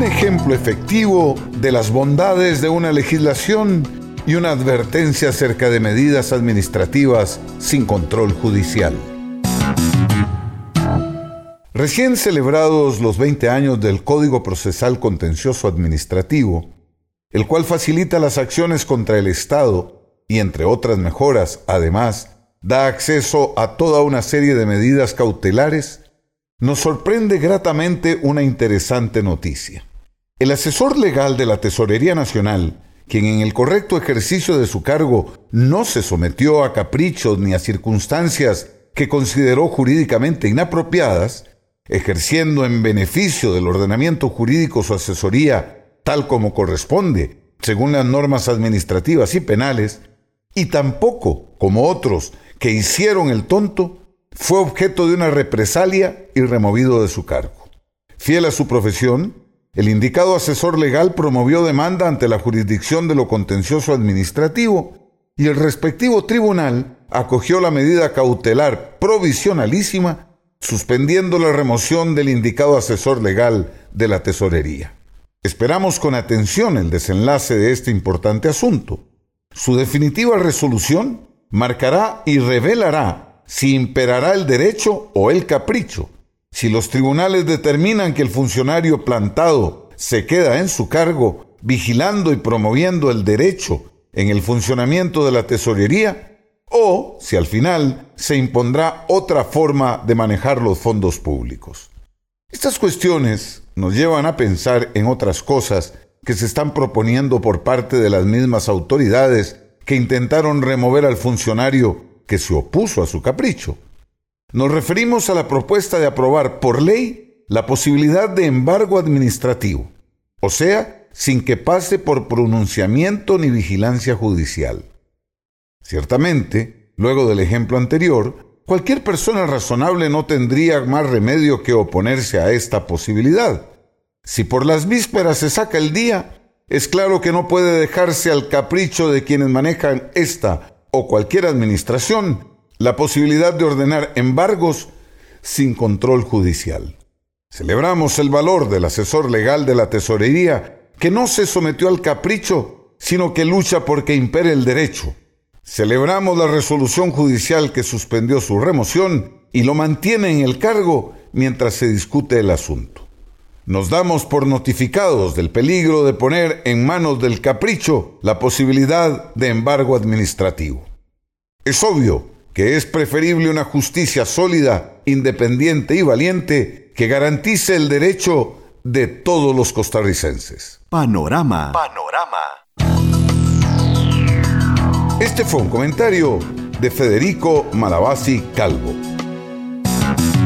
un ejemplo efectivo de las bondades de una legislación y una advertencia acerca de medidas administrativas sin control judicial. Recién celebrados los 20 años del Código Procesal Contencioso Administrativo, el cual facilita las acciones contra el Estado y, entre otras mejoras, además, da acceso a toda una serie de medidas cautelares, nos sorprende gratamente una interesante noticia. El asesor legal de la Tesorería Nacional, quien en el correcto ejercicio de su cargo no se sometió a caprichos ni a circunstancias que consideró jurídicamente inapropiadas, ejerciendo en beneficio del ordenamiento jurídico su asesoría tal como corresponde, según las normas administrativas y penales, y tampoco, como otros que hicieron el tonto, fue objeto de una represalia y removido de su cargo. Fiel a su profesión, el indicado asesor legal promovió demanda ante la jurisdicción de lo contencioso administrativo y el respectivo tribunal acogió la medida cautelar provisionalísima, suspendiendo la remoción del indicado asesor legal de la Tesorería. Esperamos con atención el desenlace de este importante asunto. Su definitiva resolución marcará y revelará si imperará el derecho o el capricho. Si los tribunales determinan que el funcionario plantado se queda en su cargo, vigilando y promoviendo el derecho en el funcionamiento de la tesorería, o si al final se impondrá otra forma de manejar los fondos públicos. Estas cuestiones nos llevan a pensar en otras cosas que se están proponiendo por parte de las mismas autoridades que intentaron remover al funcionario que se opuso a su capricho. Nos referimos a la propuesta de aprobar por ley la posibilidad de embargo administrativo, o sea, sin que pase por pronunciamiento ni vigilancia judicial. Ciertamente, luego del ejemplo anterior, cualquier persona razonable no tendría más remedio que oponerse a esta posibilidad. Si por las vísperas se saca el día, es claro que no puede dejarse al capricho de quienes manejan esta o cualquier administración la posibilidad de ordenar embargos sin control judicial. Celebramos el valor del asesor legal de la Tesorería, que no se sometió al capricho, sino que lucha porque impere el derecho. Celebramos la resolución judicial que suspendió su remoción y lo mantiene en el cargo mientras se discute el asunto. Nos damos por notificados del peligro de poner en manos del capricho la posibilidad de embargo administrativo. Es obvio que es preferible una justicia sólida, independiente y valiente que garantice el derecho de todos los costarricenses. Panorama. Este fue un comentario de Federico Malavasi Calvo.